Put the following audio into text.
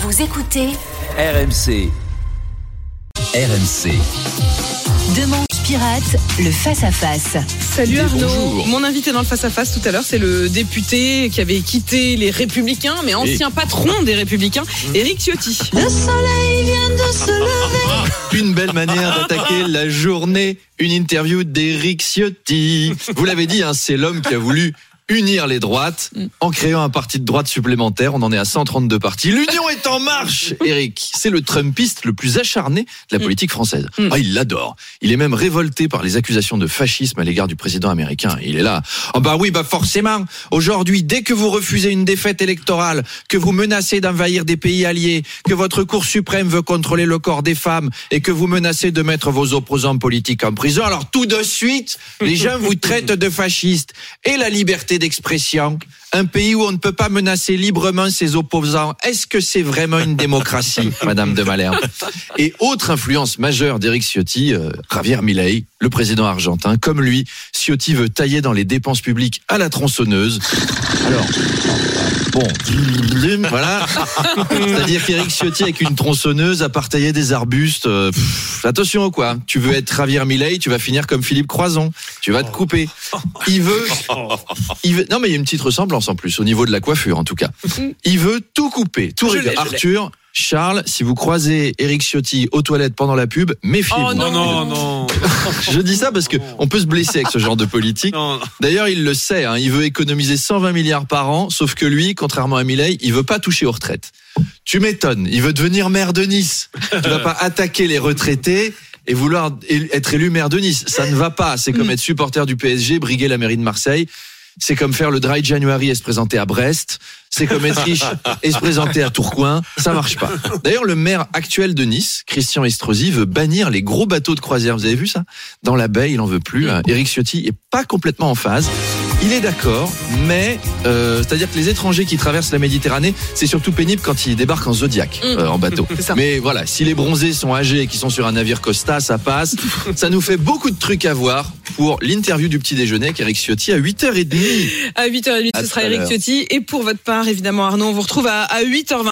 Vous écoutez RMC. Demande pirate, le face-à-face. Salut Arnaud. Bonjour. Mon invité dans le face-à-face tout à l'heure, c'est le député qui avait quitté les Républicains, mais ancien patron des Républicains, Éric Ciotti. Le soleil vient de se lever. Une belle manière d'attaquer la journée. Une interview d'Éric Ciotti. Vous l'avez dit, c'est l'homme qui a voulu unir les droites en créant un parti de droite supplémentaire. On en est à 132 partis. L'union est en marche, Éric. C'est le Trumpiste le plus acharné de la politique française. Il l'adore. Il est même révolté par les accusations de fascisme à l'égard du président américain. Il est là. Forcément. Aujourd'hui, dès que vous refusez une défaite électorale, que vous menacez d'envahir des pays alliés, que votre Cour suprême veut contrôler le corps des femmes et que vous menacez de mettre vos opposants politiques en prison, alors tout de suite, les gens vous traitent de fascistes. Et la liberté d'expression, un pays où on ne peut pas menacer librement ses opposants, est-ce que c'est vraiment une démocratie, Madame de Malherbe? Et autre influence majeure d'Éric Ciotti, Javier Milei, le président argentin. Comme lui, Ciotti veut tailler dans les dépenses publiques à la tronçonneuse. Alors, voilà. C'est-à-dire qu'Éric Ciotti avec une tronçonneuse a tailler des arbustes. Attention quoi. Tu veux être Javier Milei, tu vas finir comme Philippe Croizon. Tu vas te couper. Il veut. Non mais il y a une petite ressemblance en plus au niveau de la coiffure en tout cas. Il veut tout couper, tout régler. Arthur. Charles, si vous croisez Éric Ciotti aux toilettes pendant la pub, méfiez-vous. Oh non. Je dis ça parce que on peut se blesser avec ce genre de politique. D'ailleurs, il le sait, il veut économiser 120 milliards par an, sauf que lui, contrairement à Milei, il veut pas toucher aux retraites. Tu m'étonnes, il veut devenir maire de Nice. Tu vas pas attaquer les retraités et vouloir être élu maire de Nice. Ça ne va pas. C'est comme être supporter du PSG, briguer la mairie de Marseille. C'est comme faire le Dry January et se présenter à Brest. C'est comme être riche et se présenter à Tourcoing. Ça marche pas. D'ailleurs, le maire actuel de Nice, Christian Estrosi, veut bannir les gros bateaux de croisière. Vous avez vu ça? Dans la baie, il en veut plus. Éric Ciotti est pas complètement en phase. Il est d'accord, mais c'est-à-dire que les étrangers qui traversent la Méditerranée, c'est surtout pénible quand ils débarquent en Zodiac, en bateau. Mais voilà, si les bronzés sont âgés et qui sont sur un navire Costa, ça passe. Ça nous fait beaucoup de trucs à voir pour l'interview du petit déjeuner avec Éric Ciotti à 8h30. À 8h30, ce sera Éric Ciotti. Et pour votre part, évidemment, Arnaud, on vous retrouve à 8h20.